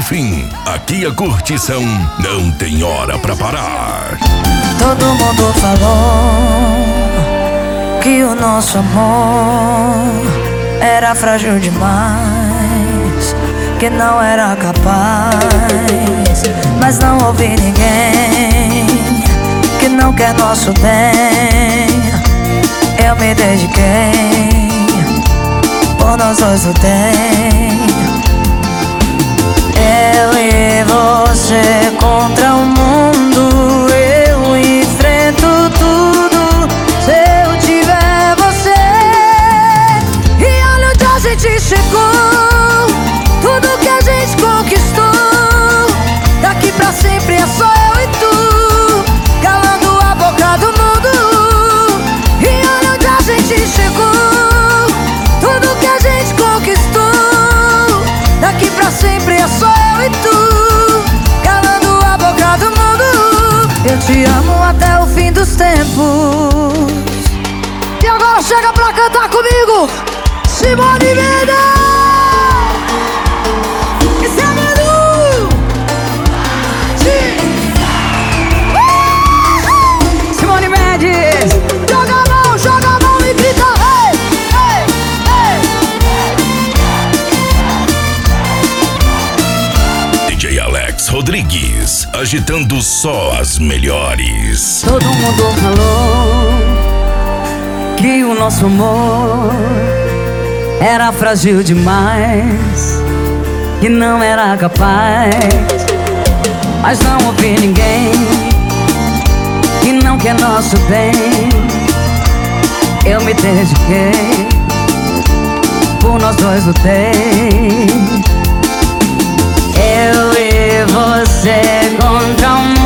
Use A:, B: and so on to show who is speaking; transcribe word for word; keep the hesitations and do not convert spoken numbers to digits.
A: fim. Aqui a curtição não tem hora pra parar.
B: Todo mundo falou que o nosso amor era frágil demais, que não era capaz. Mas não ouvi ninguém que não quer nosso bem. Eu me dediquei, por nós dois lutei. Eu e você contra o mundo, eu enfrento tudo se eu tiver você. E olha onde a gente chegou, tudo que a gente conquistou. Daqui pra sempre é só eu e tu, calando a boca do mundo. E olha onde a gente chegou, tudo que a gente conquistou. Daqui pra sempre é só eu e tu, calando a boca do mundo. Eu te amo até o fim dos tempos. E agora chega pra cantar comigo, Simone Mendes. Esse é Manu. Uh! Simone Mendes. Joga a mão, joga a mão e grita hey, hey, hey.
A: D J Alex Rodrigues, agitando só as melhores.
B: Todo mundo falou que o nosso amor era frágil demais, que não era capaz. Mas não ouvi ninguém que não quer nosso bem. Eu me dediquei, por nós dois lutei. Eu e você contra o mundo.